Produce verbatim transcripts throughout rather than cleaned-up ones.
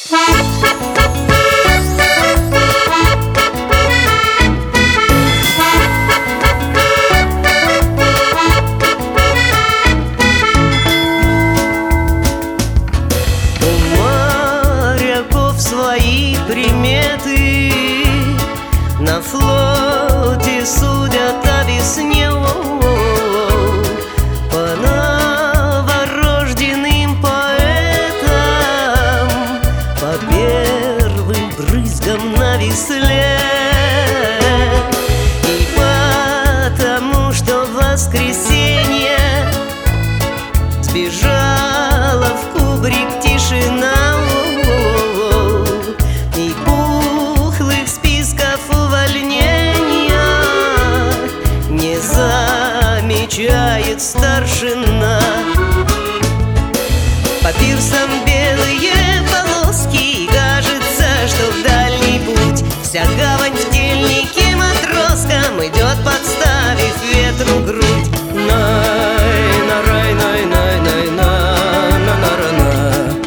Свои приметы на флоте судят о весне. По новорожденным поэтам, по первым брызгам на весле. И потому что в воскресенье сбежала в кубрик тишина. Замечает старшина. По пирсам белые полоски, и кажется, что в дальний путь вся гавань в тельнике матроскам идет, подставив ветру грудь. Най, на рай, най, най, най, на, на, на, на, на.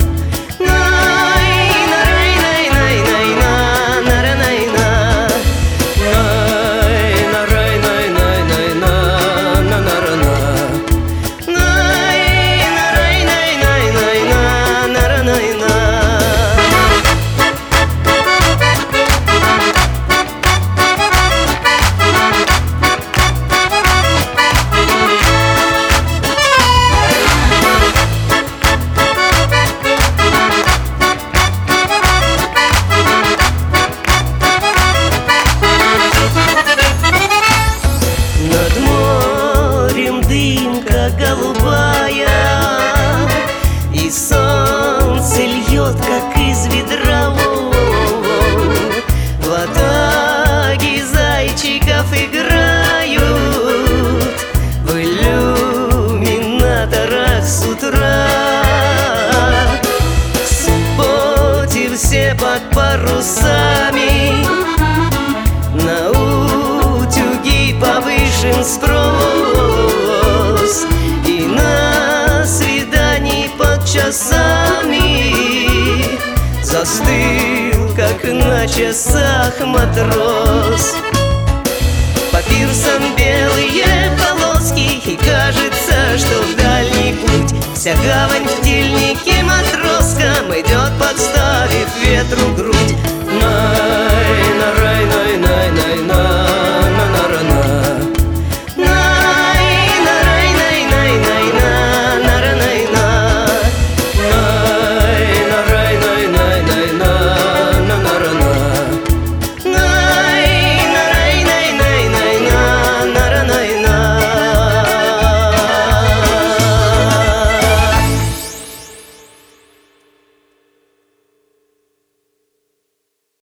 Голубая, и солнце льет, как из ведра. В атаге зайчиков играют в иллюминаторах с утра. В субботе все под парусами, на утюги повышен спрос. И на свидании под часами застыл, как на часах, матрос. По пирсам белые полоски, и кажется, что в дальний путь вся гавань в тельнике матроскам идет, подставив ветру грудь.